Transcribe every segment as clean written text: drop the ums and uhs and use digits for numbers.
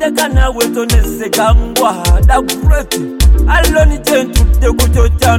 ndeka nawe tonesekangwa dakureti aloni chentute kuchocha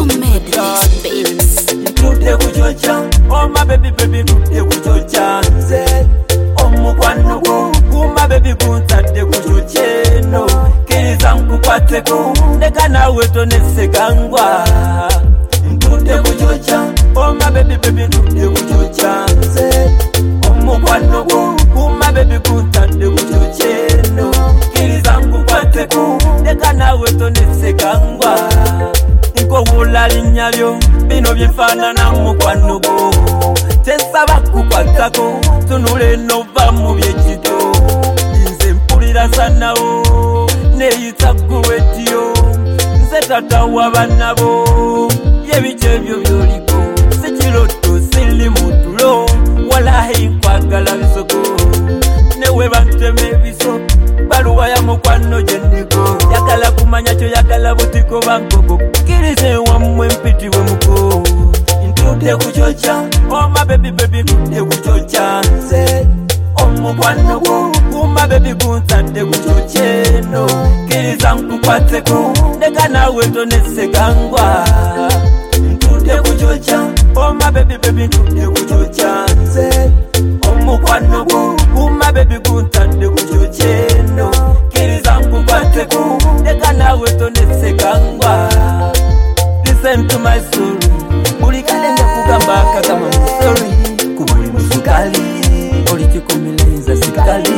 ntute kuchocha oh my baby ntute kuchocha nze omukwano kuma baby kuntadde kuchocheno kiriza nkukwateko ndeka nawe tonesekangwa ntute kuchocha oh my baby ntute kuchocha nze omukwano kuma baby kuntadde kuchocheno kiriza nkukwateko ndeka nawe tonesekangwa nkowula linyabyo bino byefaanana mukwano gwo tesaba kukwatako tunule nova mu byekito nze mpulira sanawo neyita guwetiyo nze tata w'abanabo yebice ebyo byoliko sikiroto sili mutulo walahi nkwagala bisoko newe banteme ebiso baluwa ya mukwano gyeniko yagala kumanya kyo yagala butiko bankoko kirize wammwe mpitiwe muko ntute kuchocha oh my baby ntute kuchocha nze omukwano kuma baby kuntadde kuchocheno kiriza nkukwateko ndeka nawe tonesekangwa ntute kuchocha oh my baby ntute kuchocha nze omukwano kuma baby kuntadde kuchocheno kiriza nkukwateko ndeka nawe tonesekangwa. Listen to my story ulikalenda kugamba kagama musori kubuli musukali olikikumileza sikali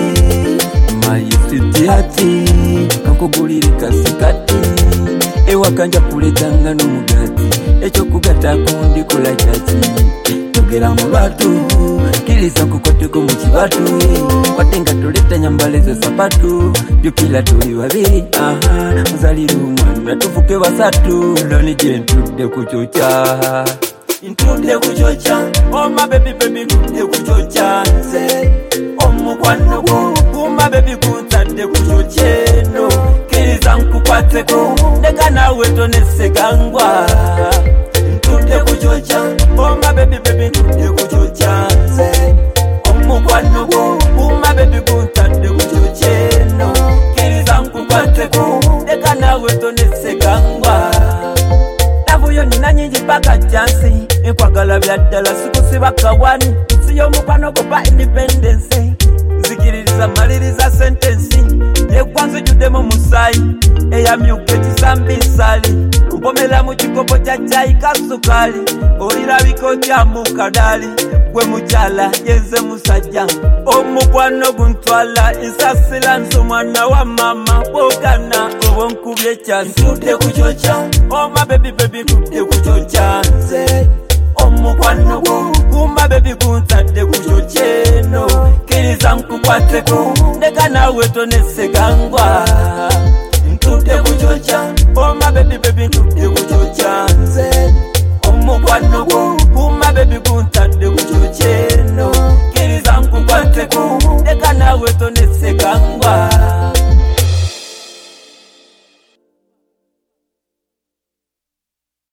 mayisitiati kankugulirika sikati ewakanja kuletanga n'omugati ekyo kugata kundikola kyaki togera mu lwatu kiriza nkukoteko mu kibatu kwatenga toleta nyambaleze sapatu byokila tuli babiri muzalira omwana tufuke basatu loni gyentudde kuchocha ntudde kuchocha oh my baby ntudde kuchocha nze omukwano kuma baby kuntadde kuchocheno kiriza nkukwateko ndeka nawe tonesekangwa ntudde kuchocha oh my baby ntudde kuchocha nze omukwano kuma baby kuntadde kuchocheno kiriza nkukwateko ndeka nawe tonesekangwa. Navuyo nina nyingi paka chansi enkwagala byaddala sikusiba kawani nsi y'omukwano goba independence nzikiririza maliriza sentensi yegwanzo juddemu musayi eyamyuka ekisambi nsali mpomera mu kikopo kya cyayi kasukali olirabika otya mu kadali gwe mukyala yenze musajja omukwano guntwala nsasira nze omwana wa mama bwogana obwo nkubye ekyasi ntudde kuchocha oh my baby ntudde kuchocha nze omukwano kuma baby kuntadde kuchocheno kiriza nkukwateko ndeka nawe tonesekangwa